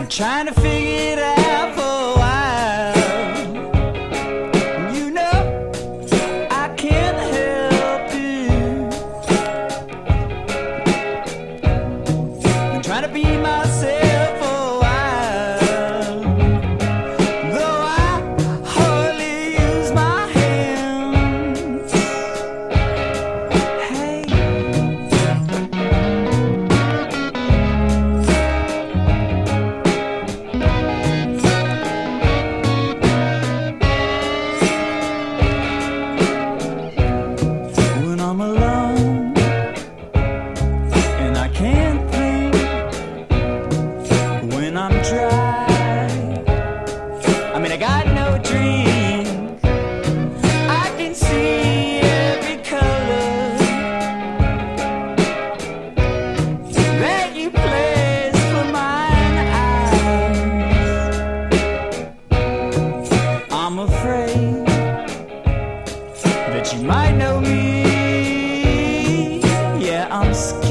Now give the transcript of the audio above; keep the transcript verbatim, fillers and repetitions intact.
trying to figure it out for a while. You know I can't help it. I'm trying to be myself for a while, though I hardly use my hands. Hey, when I'm alone and I can't think, when I'm dry, I mean I got no drink, I can see every color that you place for mine eyes. I'm afraid that you might know me. Yeah, I'm scared.